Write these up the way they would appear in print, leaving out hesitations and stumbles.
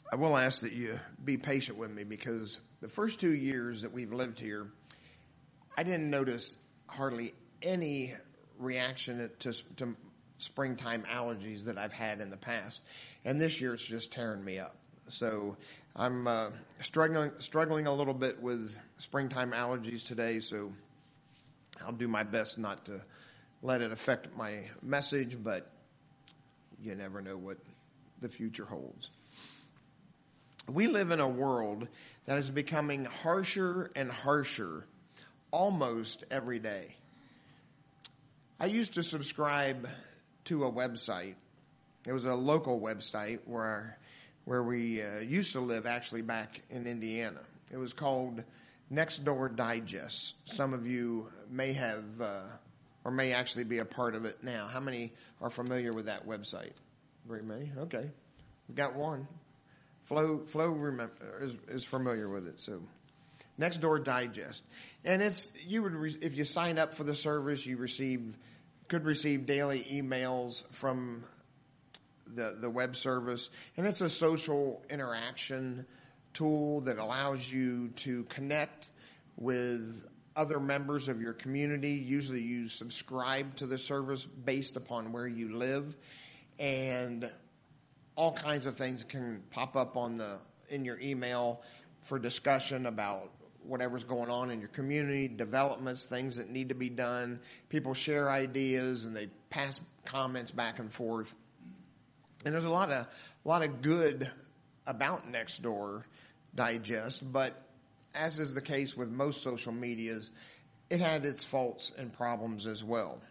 I will ask that you be patient with me because the first 2 years that we've lived here, I didn't notice hardly any reaction to springtime allergies that I've had in the past. And this year it's just tearing me up. So I'm struggling a little bit with springtime allergies today, so I'll do my best not to let it affect my message, but you never know what the future holds. We live in a world that is becoming harsher and harsher almost every day. I used to subscribe to a website. It was a local website where we used to live, actually, back in Indiana. It was called Nextdoor Digest. Some of you may have or may actually be a part of it now. How many are familiar with that website? Very many? Okay. We've got one. Flo is familiar with it. So Nextdoor Digest. And it's if you sign up for the service, you could receive daily emails from the web service. And it's a social interaction tool that allows you to connect with other members of your community. Usually you subscribe to the service based upon where you live, and all kinds of things can pop up in your email for discussion about whatever's going on in your community, developments, things that need to be done. People share ideas and they pass comments back and forth. And there's a lot of good about Nextdoor Digest, but as is the case with most social medias, it had its faults and problems as well.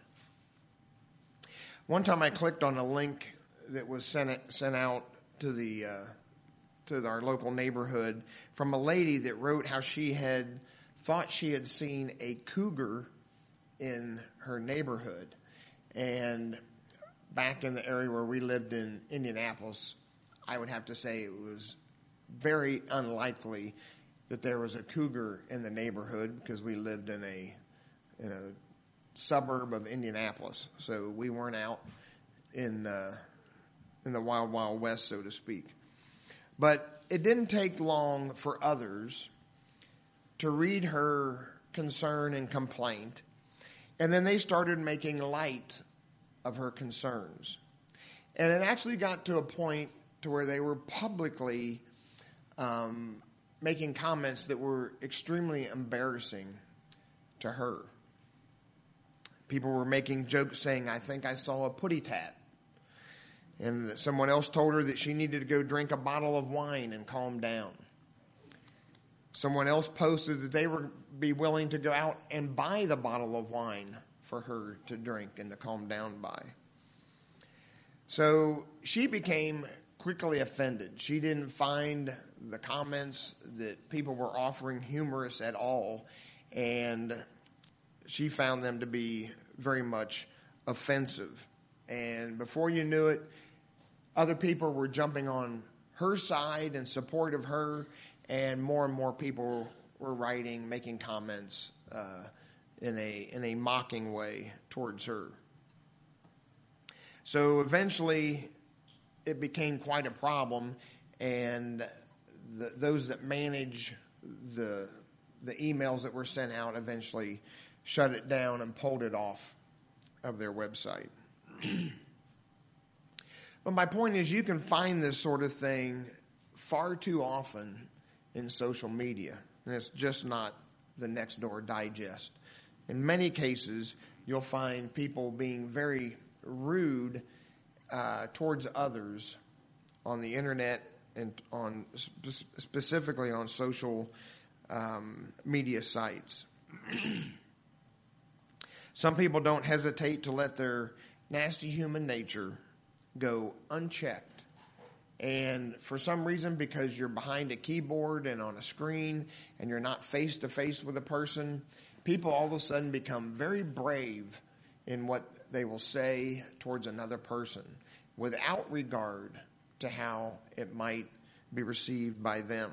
One time I clicked on a link that was sent out to our local neighborhood from a lady that wrote how she had thought she had seen a cougar in her neighborhood. And back in the area where we lived in Indianapolis, I would have to say it was very unlikely that there was a cougar in the neighborhood because we lived in a suburb of Indianapolis. So we weren't out in the wild, wild west, so to speak. But it didn't take long for others to read her concern and complaint, and then they started making light of her concerns. And it actually got to a point to where they were publicly making comments that were extremely embarrassing to her. People were making jokes saying, "I think I saw a putty tat." And someone else told her that she needed to go drink a bottle of wine and calm down. Someone else posted that they would be willing to go out and buy the bottle of wine for her to drink and to calm down by. So she became quickly offended. She didn't find the comments that people were offering humorous at all, and she found them to be very much offensive. And before you knew it, other people were jumping on her side in support of her, and more people were writing, making comments in a mocking way towards her. So eventually, it became quite a problem, and those that manage the emails that were sent out eventually shut it down and pulled it off of their website. But my point is, you can find this sort of thing far too often in social media, and it's just not the Nextdoor Digest. In many cases, you'll find people being very rude towards others on the internet and specifically on social media sites. Some people don't hesitate to let their nasty human nature go unchecked. And for some reason, because you're behind a keyboard and on a screen and you're not face to face with a person, people all of a sudden become very brave in what they will say towards another person without regard to how it might be received by them.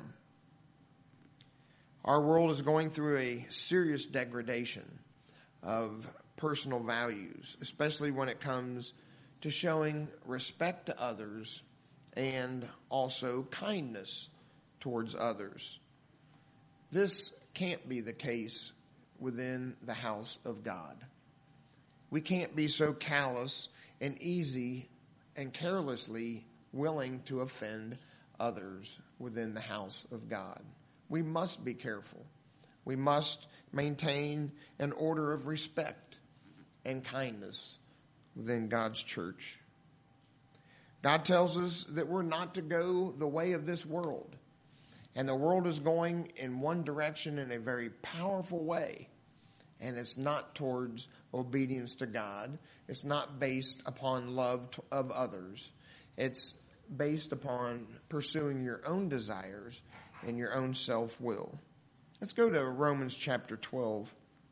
Our world is going through a serious degradation of personal values, especially when it comes to showing respect to others and also kindness towards others. This can't be the case within the house of God. We can't be so callous and easy and carelessly willing to offend others within the house of God. We must be careful. We must maintain an order of respect and kindness within God's church. God tells us that we're not to go the way of this world. And the world is going in one direction in a very powerful way. And it's not towards obedience to God. It's not based upon love of others. It's based upon pursuing your own desires and your own self-will. Let's go to Romans chapter 12,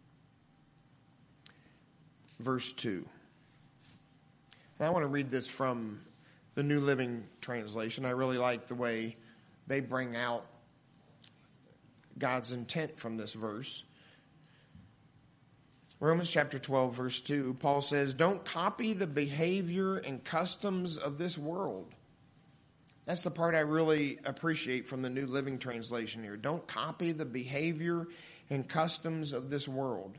verse 2. And I want to read this from the New Living Translation. I really like the way they bring out God's intent from this verse. Romans chapter 12, verse 2, Paul says, "Don't copy the behavior and customs of this world." That's the part I really appreciate from the New Living Translation here. Don't copy the behavior and customs of this world,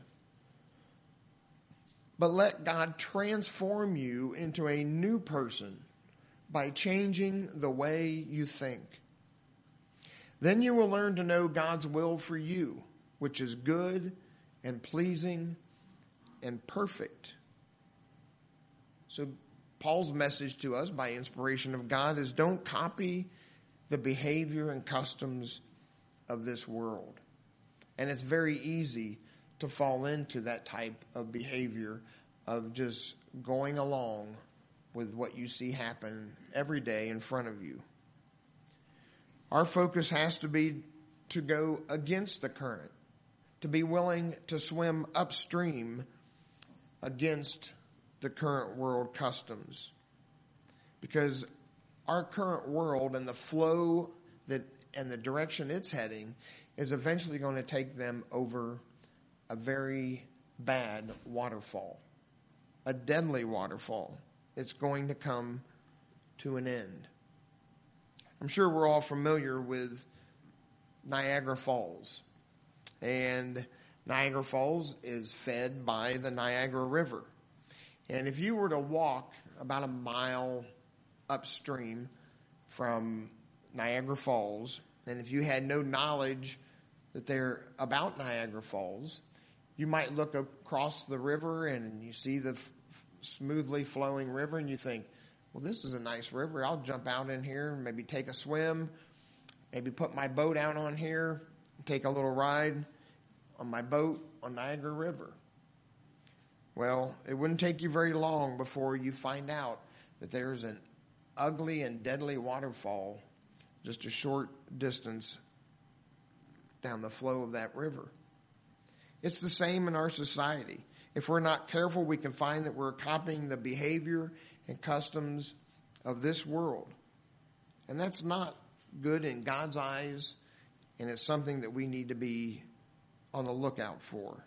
but let God transform you into a new person by changing the way you think. Then you will learn to know God's will for you, which is good and pleasing and perfect. So Paul's message to us by inspiration of God is don't copy the behavior and customs of this world. And it's very easy to fall into that type of behavior of just going along with what you see happen every day in front of you. Our focus has to be to go against the current, to be willing to swim upstream against the current world customs. Because our current world and the flow and the direction it's heading is eventually going to take them over a very bad waterfall, a deadly waterfall. It's going to come to an end. I'm sure we're all familiar with Niagara Falls. And Niagara Falls is fed by the Niagara River. And if you were to walk about a mile upstream from Niagara Falls, and if you had no knowledge that they're about Niagara Falls, you might look across the river and you see the smoothly flowing river and you think, well, this is a nice river. I'll jump out in here and maybe take a swim, maybe put my boat out on here, take a little ride on my boat on Niagara River. Well, it wouldn't take you very long before you find out that there's an ugly and deadly waterfall just a short distance down the flow of that river. It's the same in our society. If we're not careful, we can find that we're copying the behavior and customs of this world. And that's not good in God's eyes, and it's something that we need to be on the lookout for.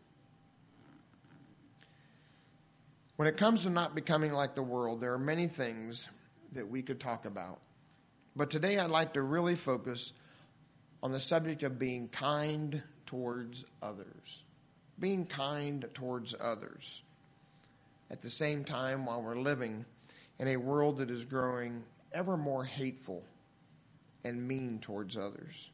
When it comes to not becoming like the world, there are many things that we could talk about. But today I'd like to really focus on the subject of being kind towards others. Being kind towards others. At the same time, while we're living in a world that is growing ever more hateful and mean towards others.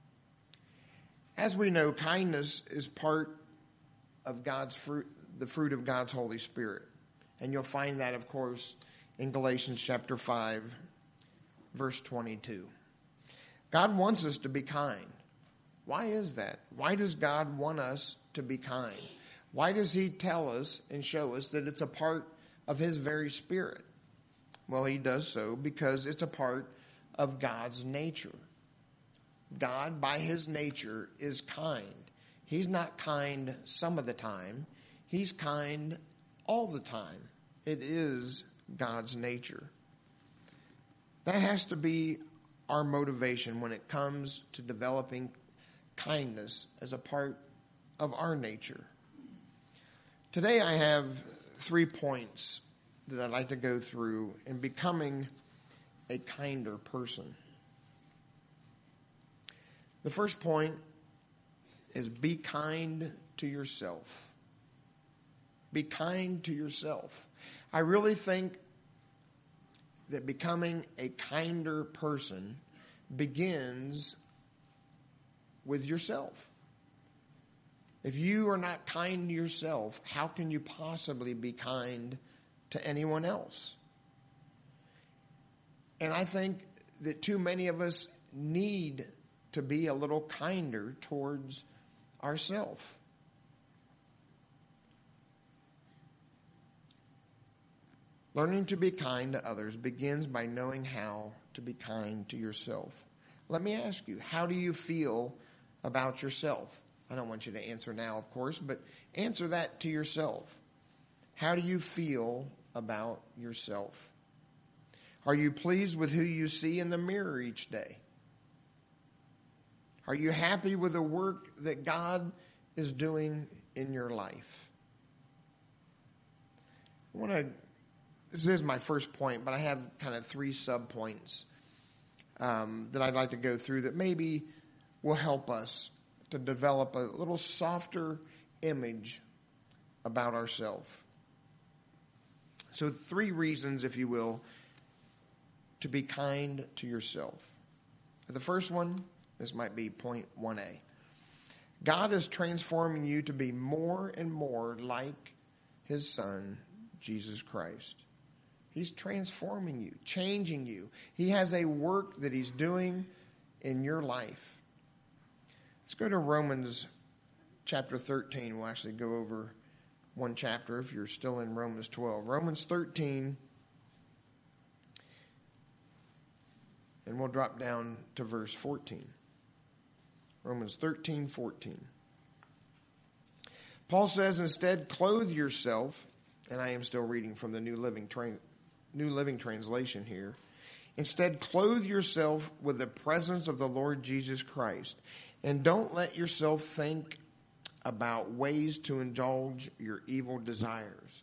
As we know, kindness is part of God's fruit, the fruit of God's Holy Spirit. And you'll find that, of course, in Galatians chapter 5, verse 22. God wants us to be kind. Why is that? Why does God want us to be kind? Why does he tell us and show us that it's a part of his very spirit? Well, he does so because it's a part of God's nature. God, by his nature, is kind. He's not kind some of the time. He's kind all the time. It is God's nature. That has to be our motivation when it comes to developing kindness as a part of our nature. Today I have 3 points that I'd like to go through in becoming a kinder person. The first point is be kind to yourself. Be kind to yourself. I really think that becoming a kinder person begins with yourself. If you are not kind to yourself, how can you possibly be kind to anyone else? And I think that too many of us need to be a little kinder towards ourselves. Learning to be kind to others begins by knowing how to be kind to yourself. Let me ask you, how do you feel about yourself? I don't want you to answer now, of course, but answer that to yourself. How do you feel about yourself? Are you pleased with who you see in the mirror each day? Are you happy with the work that God is doing in your life? This is my first point, but I have kind of 3 sub-points that I'd like to go through that maybe will help us to develop a little softer image about ourselves. So 3 reasons, if you will, to be kind to yourself. The first one, this might be point 1A. God is transforming you to be more and more like his Son, Jesus Christ. He's transforming you, changing you. He has a work that he's doing in your life. Let's go to Romans chapter 13. We'll actually go over one chapter if you're still in Romans 12. Romans 13, and we'll drop down to verse 14. Romans 13:14. Paul says, instead, clothe yourself, and I am still reading from the New Living Translation here. Instead, clothe yourself with the presence of the Lord Jesus Christ. And don't let yourself think about ways to indulge your evil desires.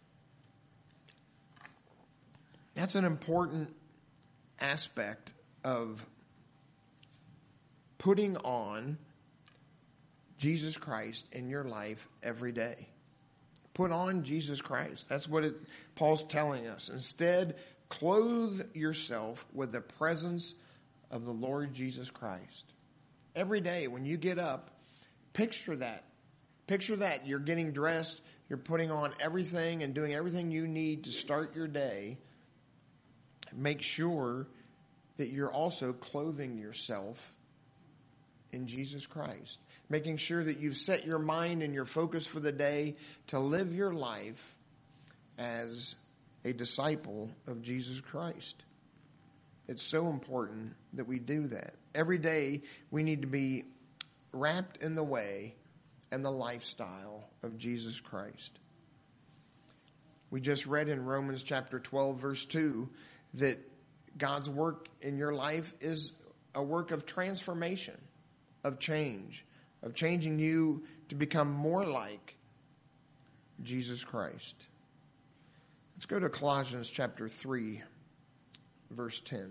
That's an important aspect of putting on Jesus Christ in your life every day. Put on Jesus Christ. That's what Paul's telling us. Instead, clothe yourself with the presence of the Lord Jesus Christ. Every day when you get up, picture that. Picture that. You're getting dressed. You're putting on everything and doing everything you need to start your day. Make sure that you're also clothing yourself in Jesus Christ. Making sure that you've set your mind and your focus for the day to live your life as a disciple of Jesus Christ. It's so important that we do that. Every day we need to be wrapped in the way and the lifestyle of Jesus Christ. We just read in Romans chapter 12, verse 2, that God's work in your life is a work of transformation, of change, of changing you to become more like Jesus Christ. Let's go to Colossians chapter 3, verse 10.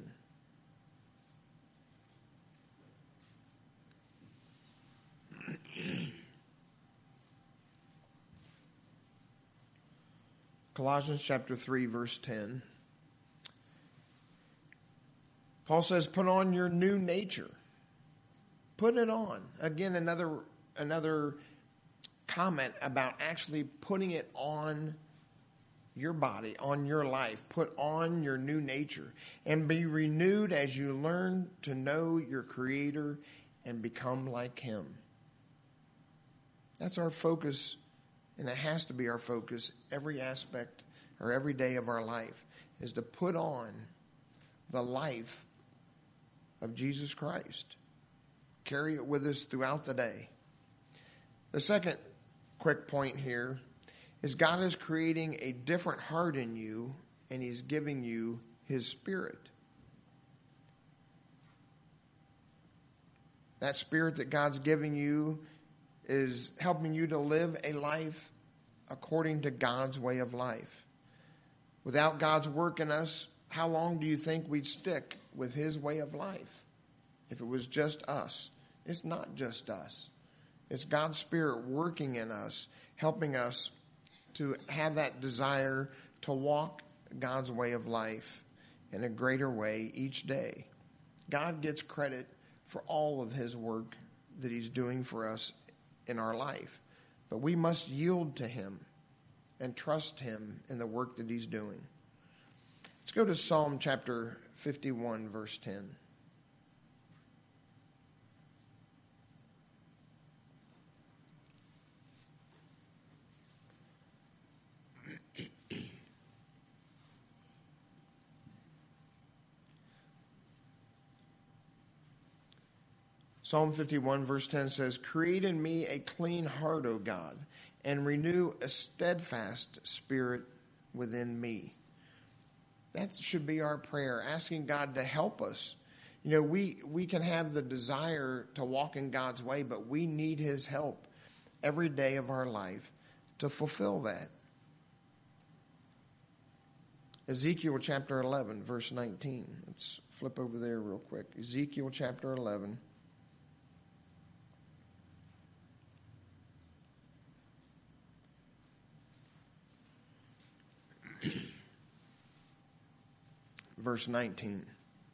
Colossians chapter 3, verse 10. Paul says, put on your new nature. Put it on. Again, another comment about actually putting it on your body, on your life. Put on your new nature and be renewed as you learn to know your Creator and become like Him. That's our focus, and it has to be our focus every aspect or every day of our life, is to put on the life of Jesus Christ. Carry it with us throughout the day. The second quick point here is God is creating a different heart in you, and He's giving you His Spirit. That Spirit that God's giving you is helping you to live a life according to God's way of life. Without God's work in us, how long do you think we'd stick with his way of life if it was just us? It's not just us. It's God's Spirit working in us, helping us to have that desire to walk God's way of life in a greater way each day. God gets credit for all of his work that he's doing for us in our life. But we must yield to him and trust him in the work that he's doing. Let's go to Psalm chapter 51, verse 10. Psalm 51, verse 10 says, "Create in me a clean heart, O God, and renew a steadfast spirit within me." That should be our prayer, asking God to help us. You know, we can have the desire to walk in God's way, but we need his help every day of our life to fulfill that. Ezekiel chapter 11, verse 19. Let's flip over there real quick. Ezekiel chapter 11. Verse 19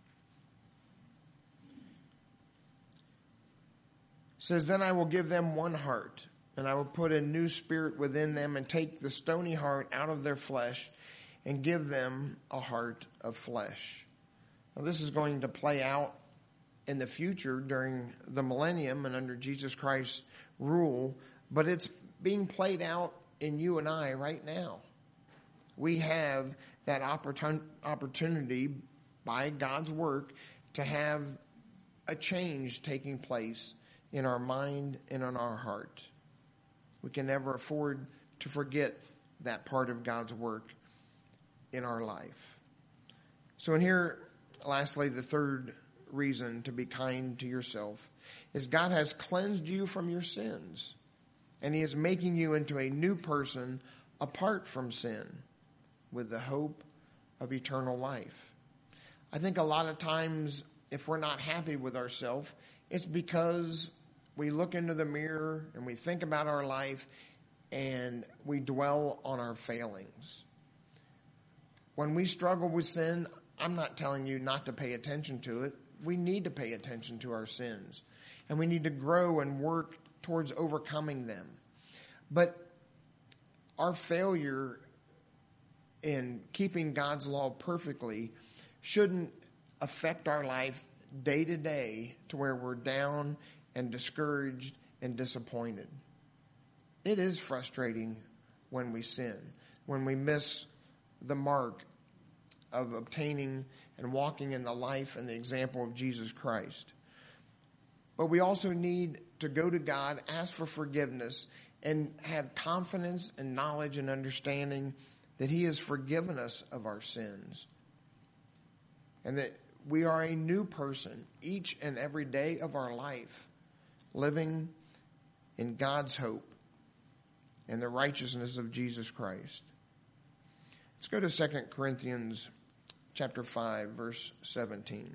says, "Then I will give them one heart, and I will put a new spirit within them, and take the stony heart out of their flesh, and give them a heart of flesh." Now, this is going to play out in the future during the millennium and under Jesus Christ's rule, but it's being played out in you and I right now. We have that opportunity by God's work to have a change taking place in our mind and in our heart. We can never afford to forget that part of God's work in our life. So in here, lastly, the third reason to be kind to yourself is God has cleansed you from your sins, and he is making you into a new person apart from sin, with the hope of eternal life. I think a lot of times if we're not happy with ourselves, it's because we look into the mirror and we think about our life and we dwell on our failings. When we struggle with sin, I'm not telling you not to pay attention to it. We need to pay attention to our sins, and we need to grow and work towards overcoming them. But our failure in keeping God's law perfectly shouldn't affect our life day to day to where we're down and discouraged and disappointed. It is frustrating when we sin, when we miss the mark of obtaining and walking in the life and the example of Jesus Christ. But we also need to go to God, ask for forgiveness, and have confidence and knowledge and understanding that he has forgiven us of our sins, and that we are a new person each and every day of our life, living in God's hope and the righteousness of Jesus Christ. Let's go to 2 Corinthians chapter 5, verse 17.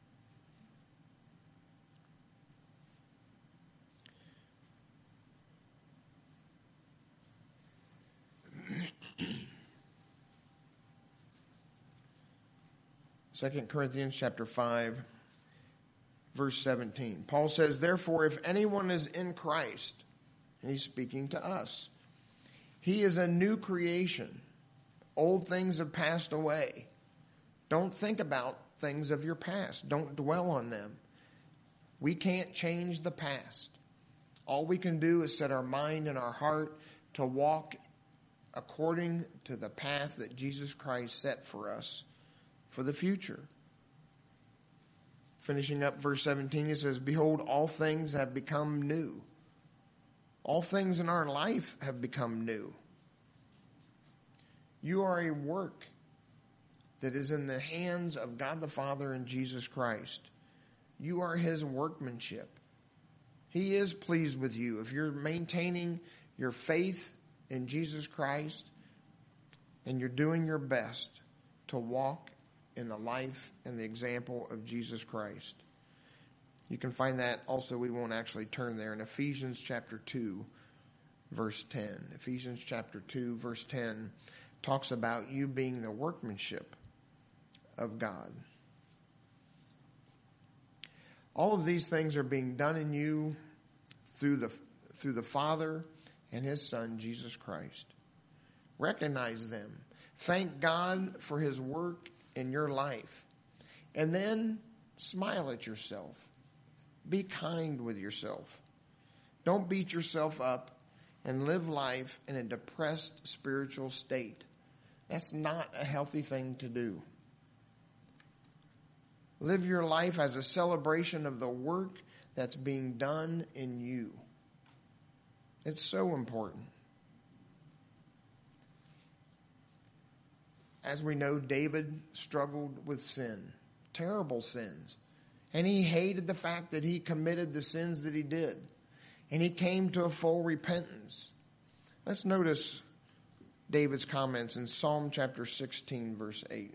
Second Corinthians chapter 5, verse 17. Paul says, "Therefore, if anyone is in Christ," and he's speaking to us, "he is a new creation. Old things have passed away." Don't think about things of your past. Don't dwell on them. We can't change the past. All we can do is set our mind and our heart to walk according to the path that Jesus Christ set for us for the future. Finishing up verse 17, it says, "Behold, all things have become new." All things in our life have become new. You are a work that is in the hands of God the Father and Jesus Christ. You are his workmanship. He is pleased with you. If you're maintaining your faith in Jesus Christ and you're doing your best to walk in the life and the example of Jesus Christ. You can find that also, we won't actually turn there, in Ephesians chapter 2, verse 10. Ephesians chapter 2, verse 10 talks about you being the workmanship of God. All of these things are being done in you through the Father and His Son, Jesus Christ. Recognize them. Thank God for His work in your life. And then smile at yourself. Be kind with yourself. Don't beat yourself up and live life in a depressed spiritual state. That's not a healthy thing to do. Live your life as a celebration of the work that's being done in you. It's so important. As we know, David struggled with sin, terrible sins. And he hated the fact that he committed the sins that he did. And he came to a full repentance. Let's notice David's comments in Psalm chapter 16, verse 8.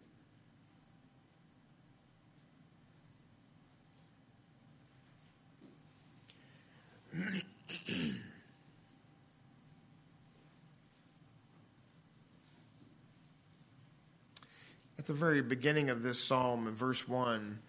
At the very beginning of this psalm, in verse 1,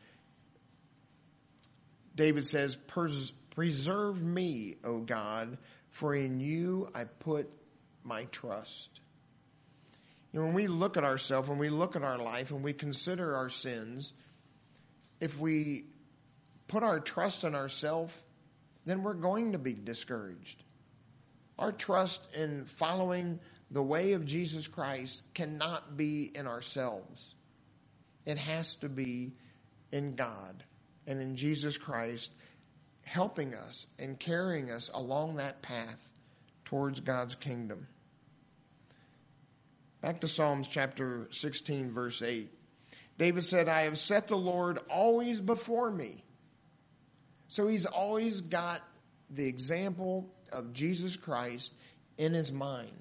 David says, "Preserve me, O God, for in you I put my trust." You know, when we look at ourselves, when we look at our life, and we consider our sins, if we put our trust in ourselves, then we're going to be discouraged. Our trust in following the way of Jesus Christ cannot be in ourselves. It has to be in God and in Jesus Christ, helping us and carrying us along that path towards God's kingdom. Back to Psalms chapter 16, verse 8. David said, "I have set the Lord always before me." So he's always got the example of Jesus Christ in his mind.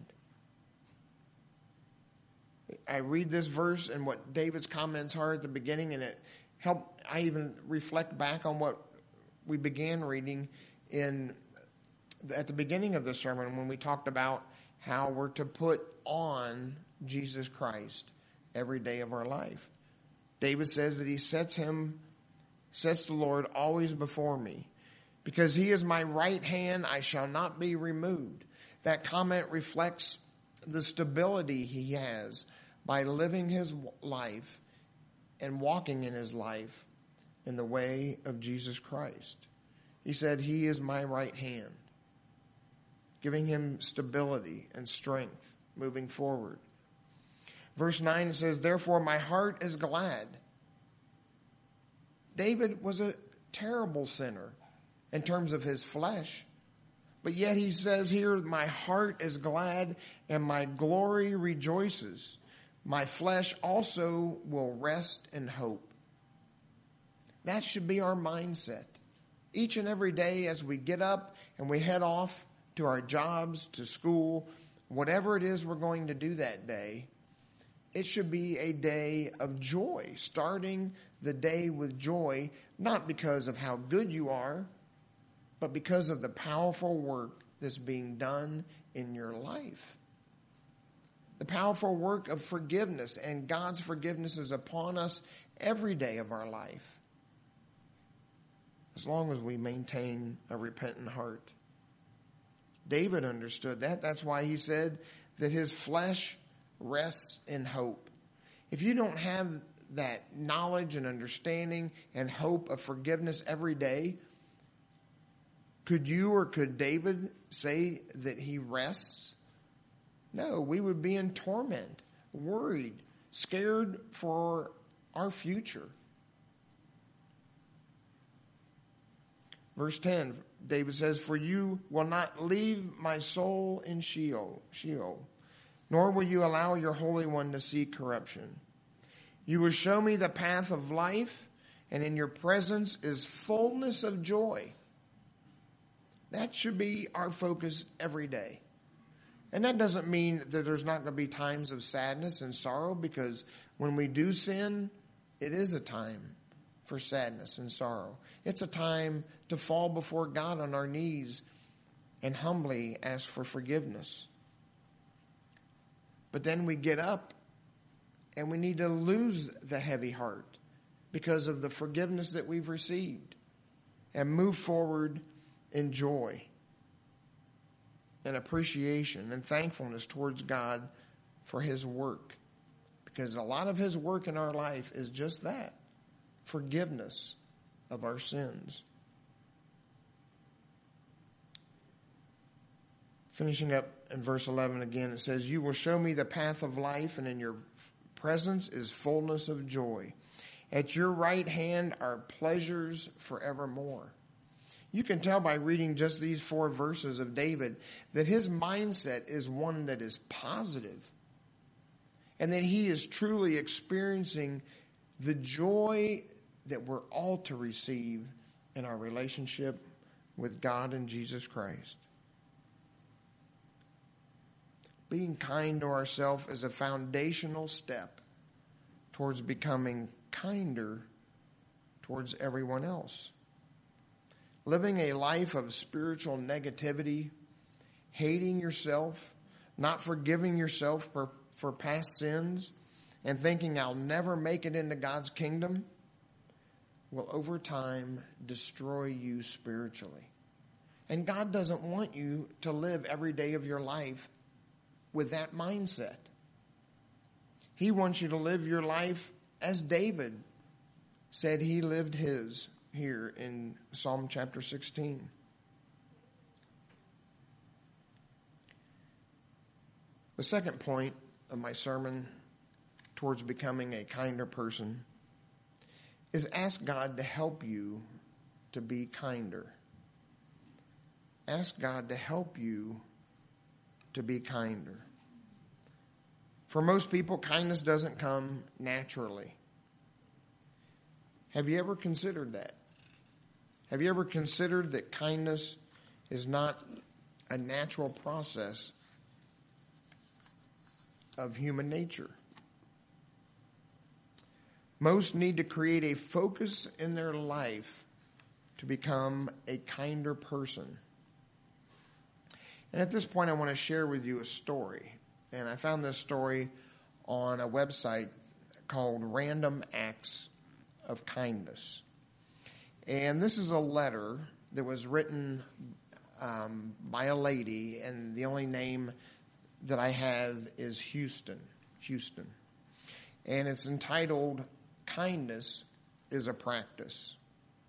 I read this verse and what David's comments are at the beginning, and it helped. I even reflect back on what we began reading at the beginning of the sermon when we talked about how we're to put on Jesus Christ every day of our life. David says that he sets the Lord always before me. Because he is my right hand, I shall not be removed. That comment reflects the stability he has by living his life and walking in his life in the way of Jesus Christ. He said, he is my right hand, giving him stability and strength moving forward. Verse 9 says, "Therefore my heart is glad." David was a terrible sinner in terms of his flesh. But yet he says here, "My heart is glad and my glory rejoices. My flesh also will rest in hope." That should be our mindset. Each and every day as we get up and we head off to our jobs, to school, whatever it is we're going to do that day, it should be a day of joy, starting the day with joy, not because of how good you are, but because of the powerful work that's being done in your life. The powerful work of forgiveness, and God's forgiveness is upon us every day of our life, as long as we maintain a repentant heart. David understood that. That's why he said that his flesh rests in hope. If you don't have that knowledge and understanding and hope of forgiveness every day, could you or could David say that he rests? No, we would be in torment, worried, scared for our future. Verse 10, David says, "For you will not leave my soul in Sheol, nor will you allow your Holy One to see corruption. You will show me the path of life, and in your presence is fullness of joy." That should be our focus every day. And that doesn't mean that there's not going to be times of sadness and sorrow, because when we do sin, It is a time for sadness and sorrow. It's a time to fall before God on our knees and humbly ask for forgiveness. But then we get up and we need to lose the heavy heart because of the forgiveness that we've received and move forward in joy and appreciation and thankfulness towards God for his work. Because a lot of his work in our life is just that, forgiveness of our sins. Finishing up in verse 11 again, it says, "You will show me the path of life, and in your presence is fullness of joy. At your right hand are pleasures forevermore." You can tell by reading just these 4 verses of David that his mindset is one that is positive, and that he is truly experiencing the joy that we're all to receive in our relationship with God and Jesus Christ. Being kind to ourselves is a foundational step towards becoming kinder towards everyone else. Living a life of spiritual negativity, hating yourself, not forgiving yourself for past sins, and thinking I'll never make it into God's kingdom will over time destroy you spiritually. And God doesn't want you to live every day of your life with that mindset. He wants you to live your life as David said he lived his here in Psalm chapter 16. The second point of my sermon towards becoming a kinder person is ask God to help you to be kinder. Ask God to help you to be kinder. For most people, kindness doesn't come naturally. Have you ever considered that? Have you ever considered that kindness is not a natural process of human nature? Most need to create a focus in their life to become a kinder person. And at this point, I want to share with you a story. And I found this story on a website called Random Acts of Kindness. And this is a letter that was written by a lady, and the only name that I have is Houston. And it's entitled, "Kindness is a Practice."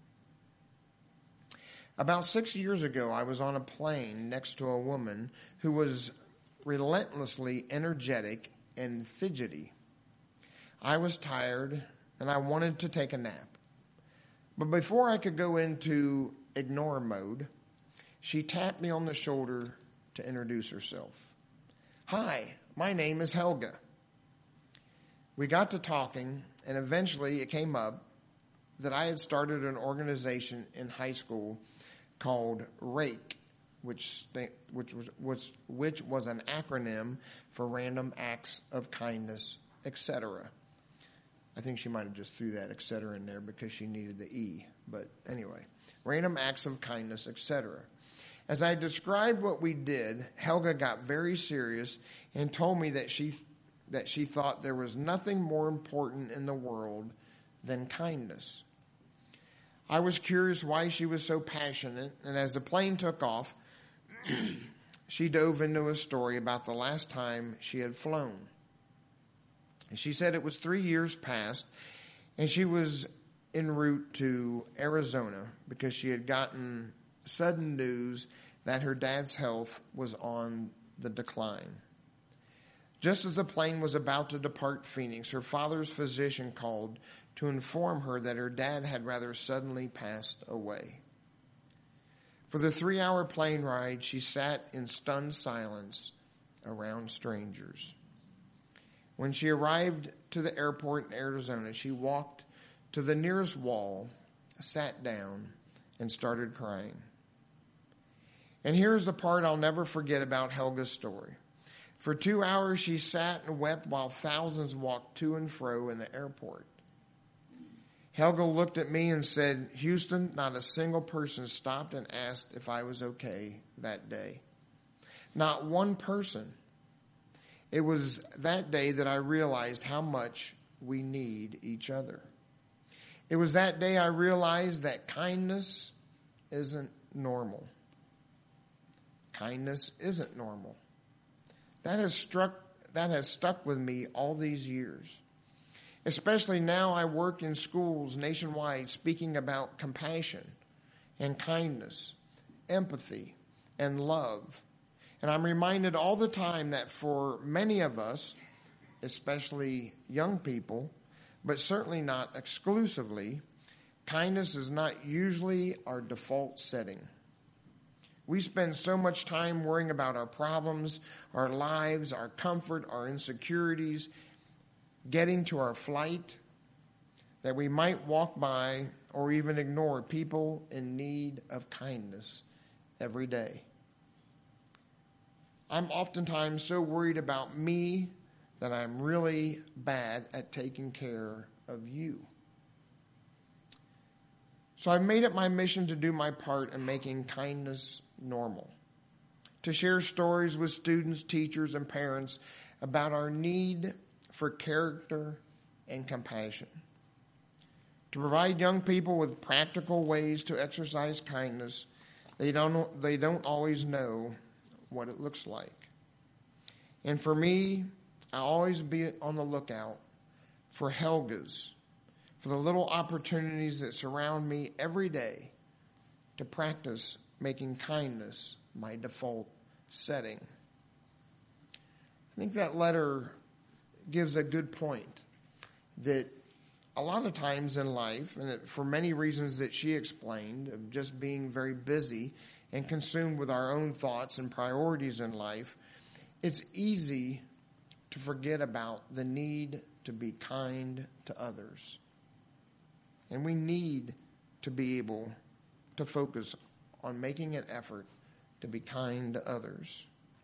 About 6 years ago, I was on a plane next to a woman who was relentlessly energetic and fidgety. I was tired and I wanted to take a nap. But before I could go into ignore mode, she tapped me on the shoulder to introduce herself. "Hi, my name is Helga." We got to talking, and eventually it came up that I had started an organization in high school called RAKE, which was an acronym for Random Acts of Kindness, etc. I think she might have just threw that etc. in there because she needed the E. But anyway, Random Acts of Kindness, etc. As I described what we did, Helga got very serious and told me that she thought there was nothing more important in the world than kindness. I was curious why she was so passionate, and as the plane took off, she dove into a story about the last time she had flown. And she said it was 3 years past, and she was en route to Arizona because she had gotten sudden news that her dad's health was on the decline. Just as the plane was about to depart Phoenix, her father's physician called to inform her that her dad had rather suddenly passed away. For the 3-hour plane ride, she sat in stunned silence around strangers. When she arrived to the airport in Arizona, she walked to the nearest wall, sat down, and started crying. And here's the part I'll never forget about Helga's story. For 2 hours, she sat and wept while thousands walked to and fro in the airport. Helga looked at me and said, "Houston, not a single person stopped and asked if I was okay that day. Not one person." It was that day that I realized how much we need each other. It was that day I realized that kindness isn't normal. Kindness isn't normal. That has stuck with me all these years. Especially now I work in schools nationwide speaking about compassion and kindness, empathy and love. And I'm reminded all the time that for many of us, especially young people, but certainly not exclusively, kindness is not usually our default setting. We spend so much time worrying about our problems, our lives, our comfort, our insecurities, getting to our flight, that we might walk by or even ignore people in need of kindness every day. I'm oftentimes so worried about me that I'm really bad at taking care of you. So I've made it my mission to do my part in making kindness normal, to share stories with students, teachers, and parents about our need for character and compassion, to provide young people with practical ways to exercise kindness. They don't always know what it looks like. And for me, I always be on the lookout for Helgas, for the little opportunities that surround me every day to practice making kindness my default setting. I think that letter gives a good point that a lot of times in life, and for many reasons that she explained, of just being very busy and consumed with our own thoughts and priorities in life, it's easy to forget about the need to be kind to others. And we need to be able to focus on making an effort to be kind to others.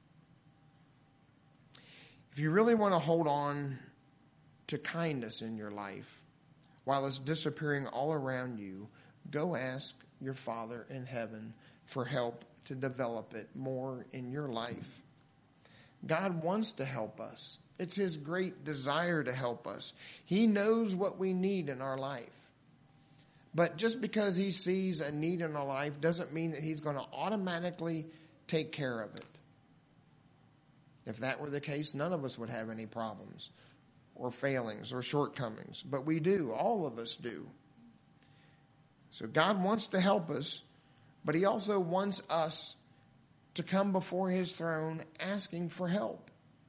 If you really want to hold on to kindness in your life while it's disappearing all around you, go ask your Father in heaven for help to develop it more in your life. God wants to help us. It's His great desire to help us. He knows what we need in our life. But just because He sees a need in our life doesn't mean that He's going to automatically take care of it. If that were the case, none of us would have any problems or failings or shortcomings. But we do. All of us do. So God wants to help us, but He also wants us to come before His throne asking for help.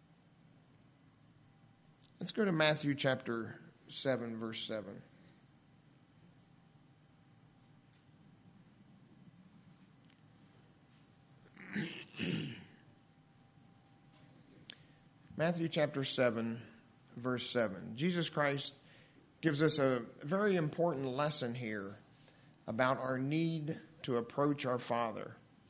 Let's go to Matthew chapter 7, verse 7. Matthew chapter 7, verse 7. Jesus Christ gives us a very important lesson here about our need to approach our Father.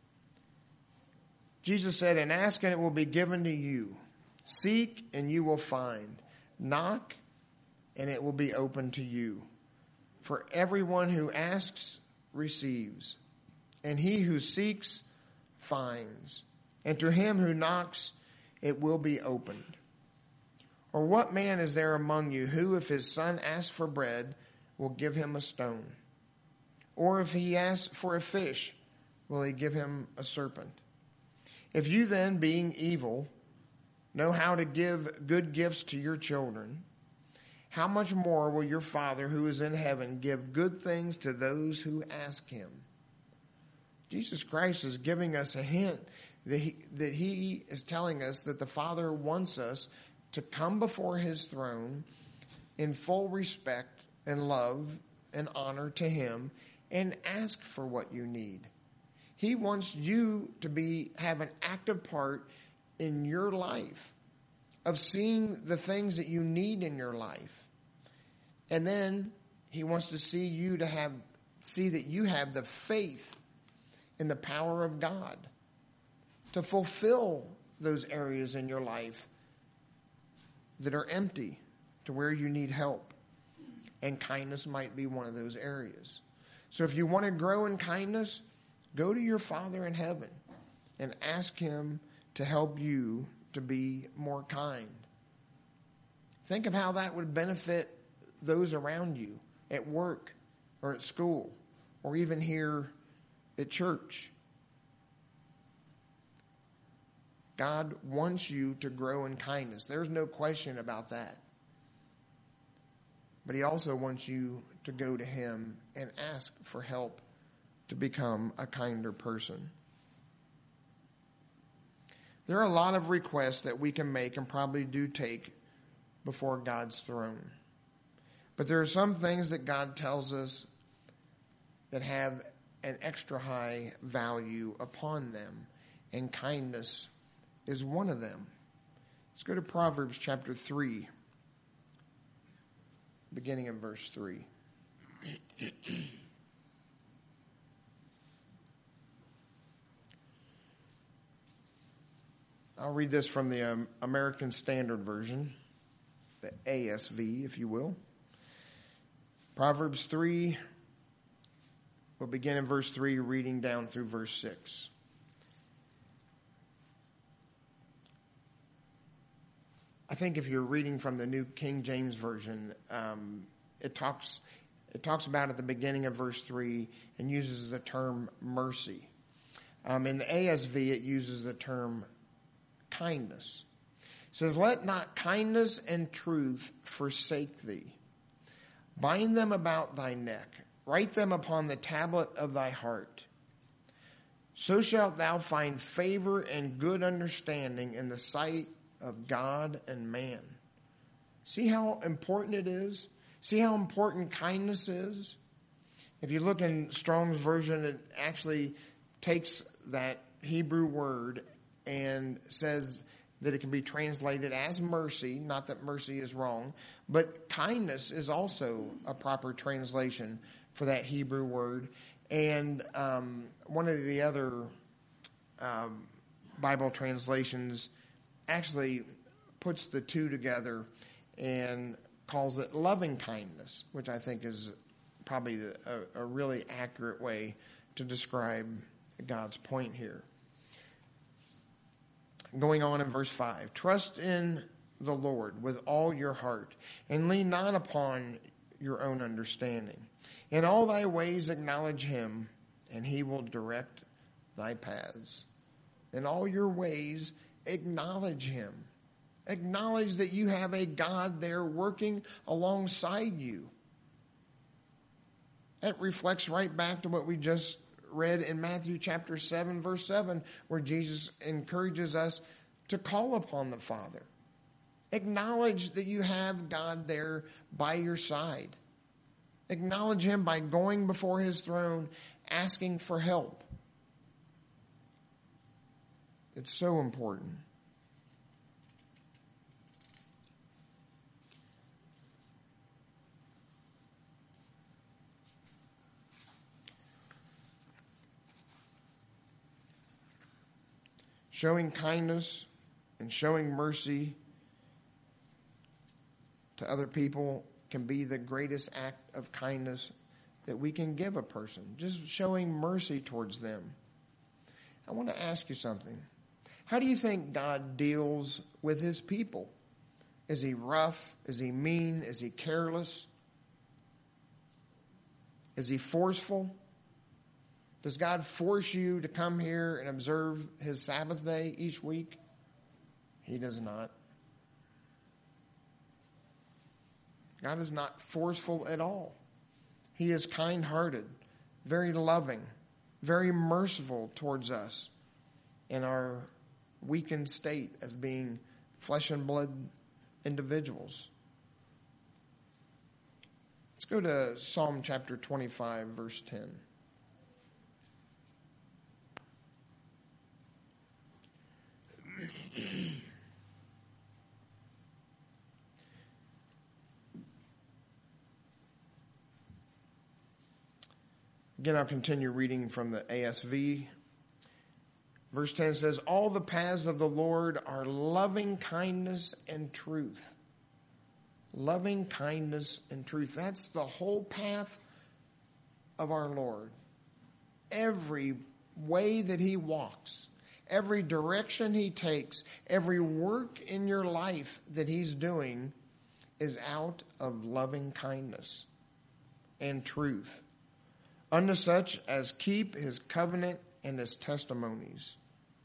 Jesus said, "And ask and it will be given to you. Seek and you will find. Knock and it will be open to you. For everyone who asks receives, and he who seeks finds. And to him who knocks it will be opened. Or what man is there among you who, if his son asks for bread, will give him a stone? Or if he asks for a fish, will he give him a serpent? If you then, being evil, know how to give good gifts to your children, how much more will your Father who is in heaven give good things to those who ask Him?" Jesus Christ is giving us a hint that he is telling us that the Father wants us to come before His throne in full respect and love and honor to Him and ask for what you need. He wants you to have an active part in your life of seeing the things that you need in your life. And then He wants to see that you have the faith in the power of God to fulfill those areas in your life that are empty, to where you need help. And kindness might be one of those areas. So if you want to grow in kindness, go to your Father in heaven and ask him to help you to be more kind. Think of how that would benefit those around you at work or at school or even here at church. God wants you to grow in kindness. There's no question about that. But he also wants you to go to him and ask for help to become a kinder person. There are a lot of requests that we can make and probably do take before God's throne. But there are some things that God tells us that have an extra high value upon them, and kindness is one of them. Let's go to Proverbs chapter 3, beginning in verse 3. I'll read this from the American Standard Version, the ASV, if you will. Proverbs 3, we'll begin in verse 3, reading down through verse 6. I think if you're reading from the New King James Version, it talks about at the beginning of verse 3 and uses the term mercy. In the ASV, it uses the term kindness. It says, "Let not kindness and truth forsake thee. Bind them about thy neck. Write them upon the tablet of thy heart. So shalt thou find favor and good understanding in the sight of God and man." See how important it is? See how important kindness is? If you look in Strong's Version, it actually takes that Hebrew word and says that it can be translated as mercy. Not that mercy is wrong, but kindness is also a proper translation for that Hebrew word. And one of the other Bible translations actually puts the two together and calls it loving kindness, which I think is probably a really accurate way to describe God's point here. Going on in verse 5, "Trust in the Lord with all your heart, and lean not upon your own understanding. In all thy ways acknowledge him, and he will direct thy paths." In all your ways, acknowledge him. Acknowledge that you have a God there working alongside you. That reflects right back to what we just read in Matthew chapter 7, verse 7, where Jesus encourages us to call upon the Father. Acknowledge that you have God there by your side. Acknowledge him by going before his throne, asking for help. It's so important. Showing kindness and showing mercy to other people can be the greatest act of kindness that we can give a person. Just showing mercy towards them. I want to ask you something. How do you think God deals with his people? Is he rough? Is he mean? Is he careless? Is he forceful? Does God force you to come here and observe his Sabbath day each week? He does not. God is not forceful at all. He is kind-hearted, very loving, very merciful towards us in our weakened state as being flesh and blood individuals. Let's go to Psalm chapter 25, verse 10. Again, I'll continue reading from the ASV. Verse 10 says, "All the paths of the Lord are loving kindness and truth." loving kindness and truth. That's the whole path of our Lord. Every way that he walks, every direction he takes, every work in your life that he's doing is out of loving kindness and truth, unto such as keep his covenant and his testimonies.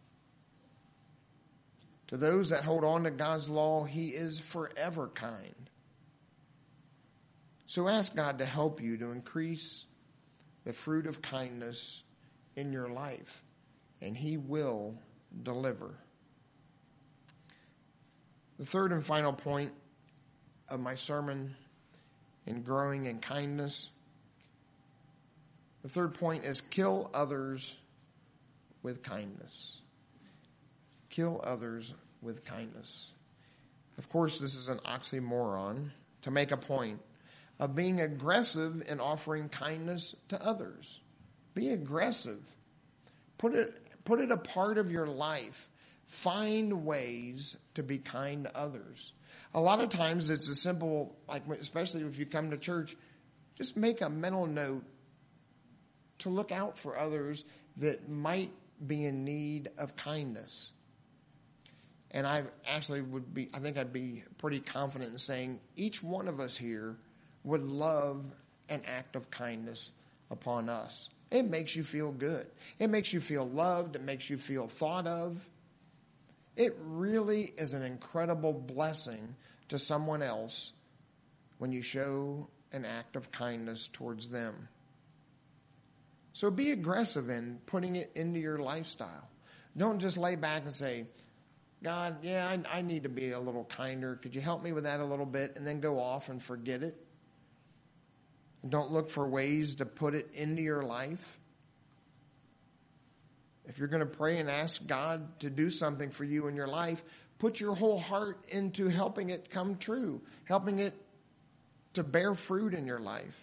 To those that hold on to God's law, he is forever kind. So ask God to help you to increase the fruit of kindness in your life, and he will deliver. The third and final point of my sermon in growing in kindness, the third point is kill others with kindness. Kill others with kindness. Of course, this is an oxymoron to make a point of being aggressive in offering kindness to others. Be aggressive. Put it a part of your life. Find ways to be kind to others. A lot of times it's a simple, like especially if you come to church, just make a mental note to look out for others that might be in need of kindness. And I think I'd be pretty confident in saying each one of us here would love an act of kindness upon us. It makes you feel good. It makes you feel loved. It makes you feel thought of. It really is an incredible blessing to someone else when you show an act of kindness towards them. So be aggressive in putting it into your lifestyle. Don't just lay back and say, God, yeah, I need to be a little kinder. Could you help me with that a little bit? And then go off and forget it. Don't look for ways to put it into your life. If you're going to pray and ask God to do something for you in your life, put your whole heart into helping it come true, helping it to bear fruit in your life.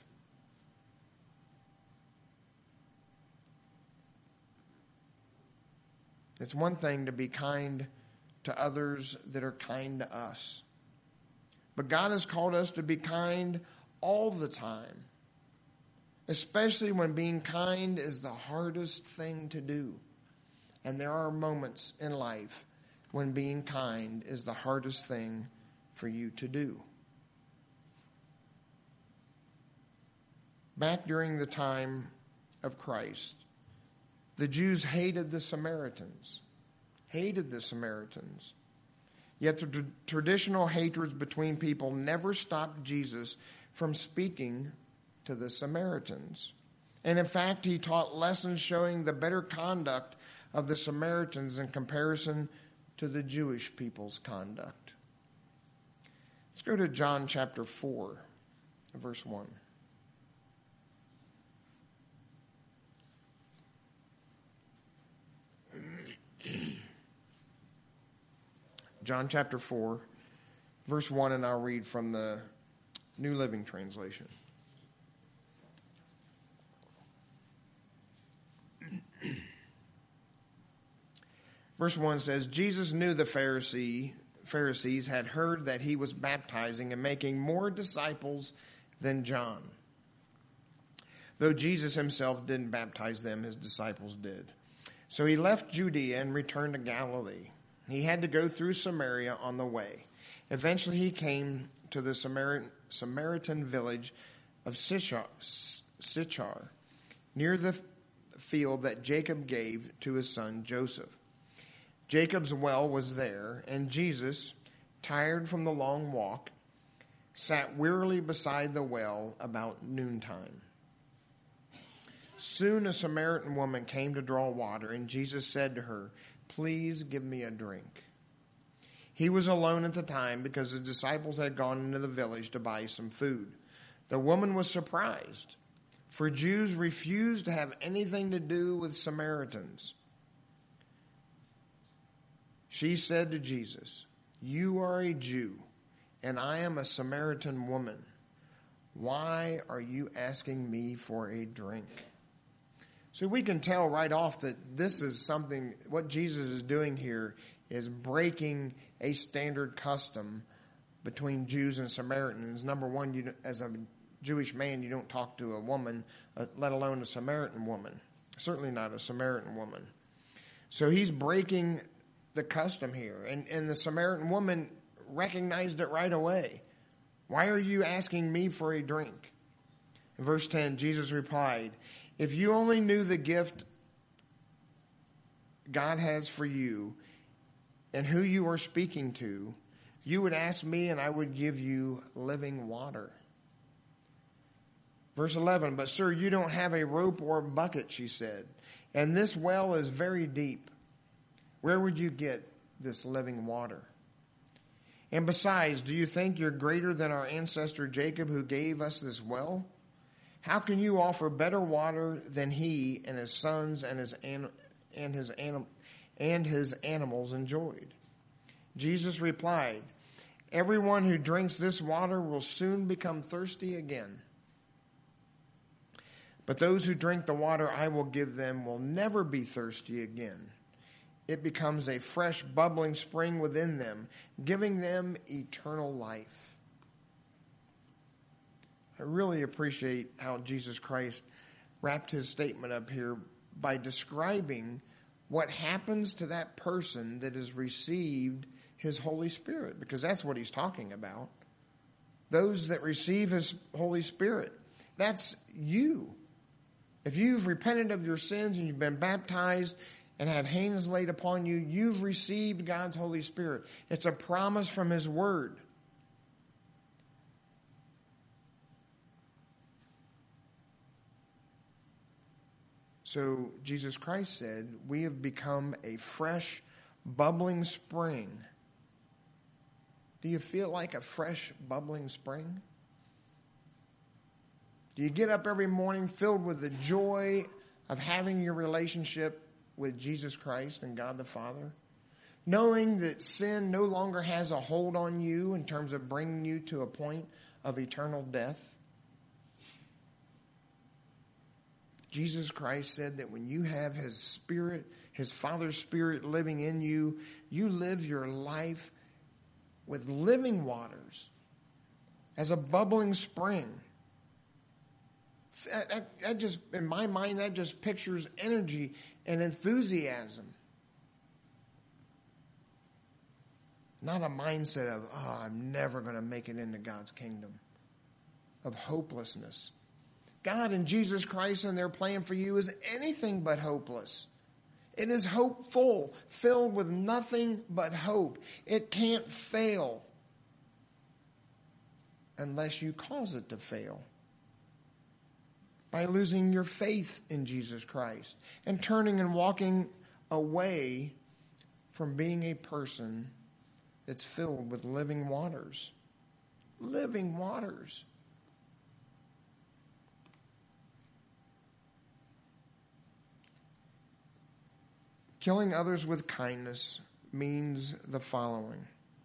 It's one thing to be kind to others that are kind to us. But God has called us to be kind all the time, especially when being kind is the hardest thing to do. And there are moments in life when being kind is the hardest thing for you to do. Back during the time of Christ, the Jews hated the Samaritans. Yet the traditional hatreds between people never stopped Jesus from speaking to the Samaritans. And in fact, he taught lessons showing the better conduct of the Samaritans in comparison to the Jewish people's conduct. Let's go to John chapter 4, verse 1. John chapter 4, verse 1, and I'll read from the New Living Translation. Verse 1 says, Jesus knew the Pharisees had heard that he was baptizing and making more disciples than John. Though Jesus himself didn't baptize them, his disciples did. So he left Judea and returned to Galilee. He had to go through Samaria on the way. Eventually he came to the Samaritan village of Sychar, near the field that Jacob gave to his son Joseph. Jacob's well was there, and Jesus, tired from the long walk, sat wearily beside the well about noontime. Soon a Samaritan woman came to draw water, and Jesus said to her, "Please give me a drink." He was alone at the time because the disciples had gone into the village to buy some food. The woman was surprised, for Jews refused to have anything to do with Samaritans. She said to Jesus, "You are a Jew, and I am a Samaritan woman. Why are you asking me for a drink?" So we can tell right off that this is something, what Jesus is doing here is breaking a standard custom between Jews and Samaritans. Number one, as a Jewish man, you don't talk to a woman, let alone a Samaritan woman. Certainly not a Samaritan woman. So he's breaking the custom here. And the Samaritan woman recognized it right away. Why are you asking me for a drink? In verse 10, Jesus replied, if you only knew the gift God has for you and who you are speaking to, you would ask me and I would give you living water. Verse 11, but sir, you don't have a rope or a bucket, she said, and this well is very deep. Where would you get this living water? And besides, do you think you're greater than our ancestor Jacob who gave us this well? How can you offer better water than he and his sons and his animals enjoyed? Jesus replied, everyone who drinks this water will soon become thirsty again. But those who drink the water I will give them will never be thirsty again. It becomes a fresh, bubbling spring within them, giving them eternal life. I really appreciate how Jesus Christ wrapped his statement up here by describing what happens to that person that has received his Holy Spirit, because that's what he's talking about. Those that receive his Holy Spirit, that's you. If you've repented of your sins and you've been baptized and had hands laid upon you, you've received God's Holy Spirit. It's a promise from his word. So Jesus Christ said, we have become a fresh, bubbling spring. Do you feel like a fresh, bubbling spring? Do you get up every morning filled with the joy of having your relationship with Jesus Christ and God the Father? Knowing that sin no longer has a hold on you in terms of bringing you to a point of eternal death? Jesus Christ said that when you have his Spirit, his Father's Spirit living in you, you live your life with living waters as a bubbling spring. That just, in my mind, that just pictures energy and enthusiasm. Not a mindset of, I'm never going to make it into God's kingdom. Of hopelessness. God and Jesus Christ and their plan for you is anything but hopeless. It is hopeful, filled with nothing but hope. It can't fail unless you cause it to fail. By losing your faith in Jesus Christ and turning and walking away from being a person that's filled with living waters. Living waters. Killing others with kindness means the following.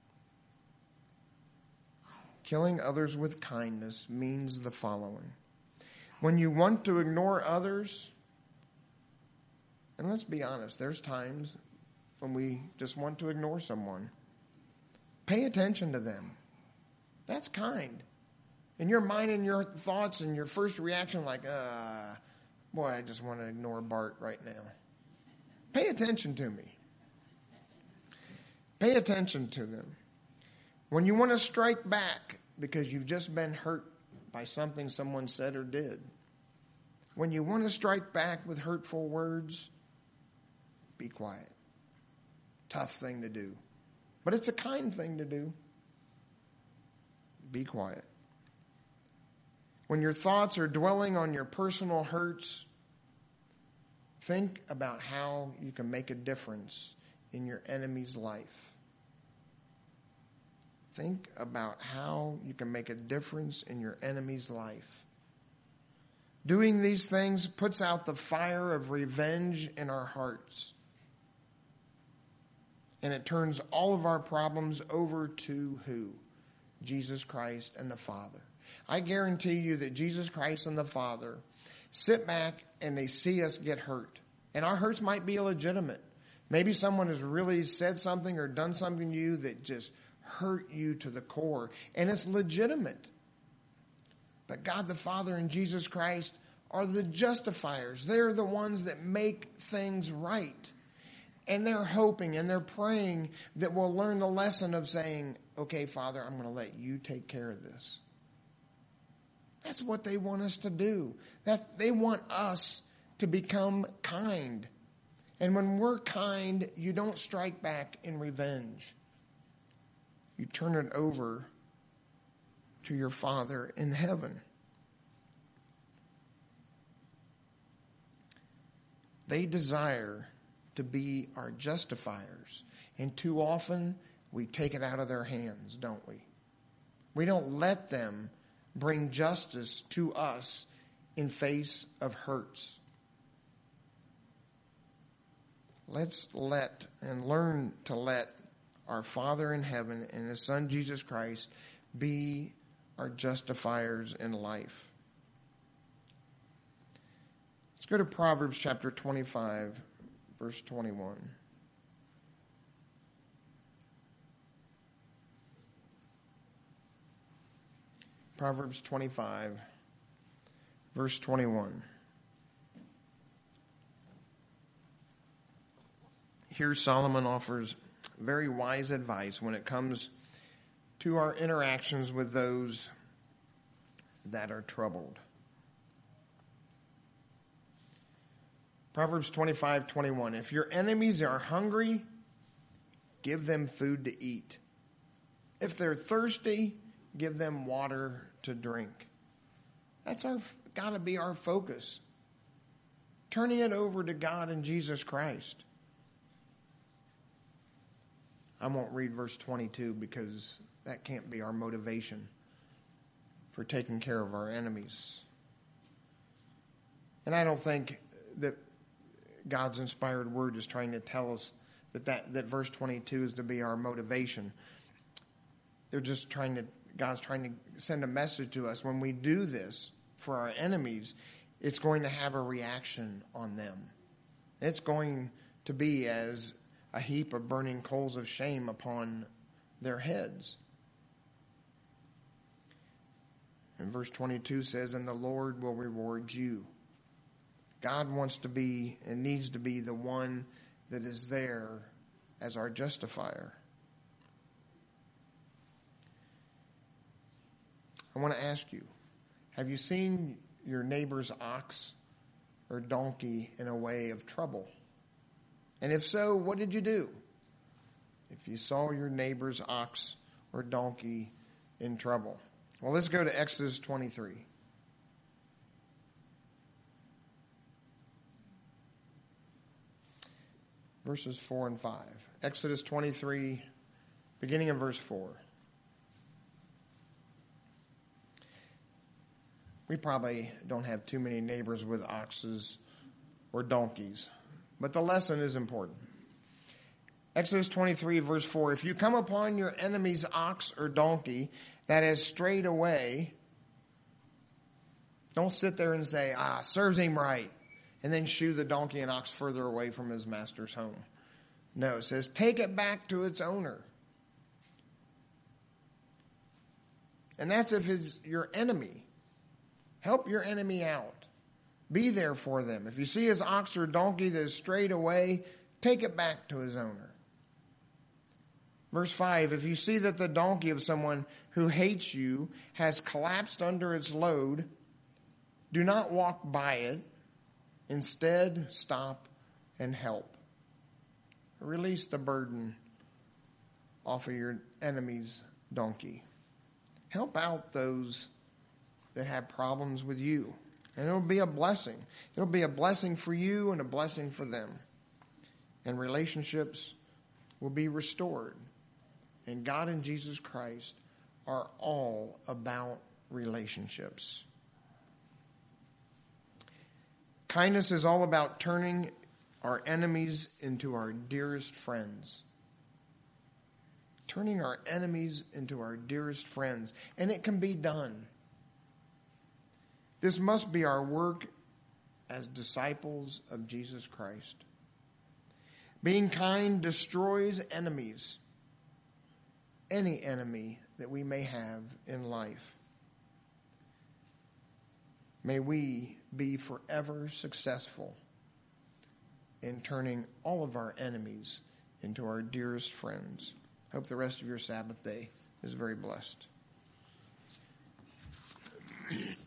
Killing others with kindness means the following. When you want to ignore others, and let's be honest, there's times when we just want to ignore someone. Pay attention to them. That's kind. In your mind and your thoughts and your first reaction, like, boy, I just want to ignore Bart right now. Pay attention to me. Pay attention to them. When you want to strike back because you've just been hurt by something someone said or did, when you want to strike back with hurtful words, be quiet. Tough thing to do. But it's a kind thing to do. Be quiet. When your thoughts are dwelling on your personal hurts, think about how you can make a difference in your enemy's life. Think about how you can make a difference in your enemy's life. Doing these things puts out the fire of revenge in our hearts. And it turns all of our problems over to who? Jesus Christ and the Father. I guarantee you that Jesus Christ and the Father sit back and they see us get hurt. And our hurts might be illegitimate. Maybe someone has really said something or done something to you that just hurt you to the core, and it's legitimate. But God the Father and Jesus Christ are the justifiers. They're the ones that make things right. And they're hoping and they're praying that we'll learn the lesson of saying, okay, Father, I'm going to let you take care of this. That's what they want us to do. They want us to become kind. And when we're kind, you don't strike back in revenge. You turn it over to your Father in heaven. They desire to be our justifiers. And too often, we take it out of their hands, don't we? We don't let them bring justice to us in face of hurts. Let's let and learn to let our Father in heaven and His Son Jesus Christ be our justifiers in life. Let's go to Proverbs chapter 25, verse 21. Proverbs 25, verse 21. Here Solomon offers very wise advice when it comes to our interactions with those that are troubled. Proverbs 25:21. If your enemies are hungry, give them food to eat. If they're thirsty, give them water to drink. That's got to be our focus. Turning it over to God and Jesus Christ. I won't read verse 22 because that can't be our motivation for taking care of our enemies. And I don't think that God's inspired word is trying to tell us that verse 22 is to be our motivation. God's trying to send a message to us. When we do this for our enemies, it's going to have a reaction on them. It's going to be as a heap of burning coals of shame upon their heads. And verse 22 says, and the Lord will reward you. God wants to be and needs to be the one that is there as our justifier. I want to ask you, have you seen your neighbor's ox or donkey in a way of trouble? And if so, what did you do? If you saw your neighbor's ox or donkey in trouble. Well, let's go to Exodus 23. Verses 4 and 5. Exodus 23, beginning in verse 4. We probably don't have too many neighbors with oxes or donkeys, but the lesson is important. Exodus 23, verse 4. If you come upon your enemy's ox or donkey that has strayed away, don't sit there and say, serves him right, and then shoo the donkey and ox further away from his master's home. No, it says, take it back to its owner. And that's if it's your enemy. Help your enemy out. Be there for them. If you see his ox or donkey that has strayed away, take it back to his owner. Verse 5, if you see that the donkey of someone who hates you has collapsed under its load, do not walk by it. Instead, stop and help. Release the burden off of your enemy's donkey. Help out those that have problems with you. And it'll be a blessing. It'll be a blessing for you and a blessing for them. And relationships will be restored. And God and Jesus Christ are all about relationships. Kindness is all about turning our enemies into our dearest friends. Turning our enemies into our dearest friends. And it can be done. This must be our work as disciples of Jesus Christ. Being kind destroys enemies. any enemy that we may have in life. May we be forever successful in turning all of our enemies into our dearest friends. Hope the rest of your Sabbath day is very blessed.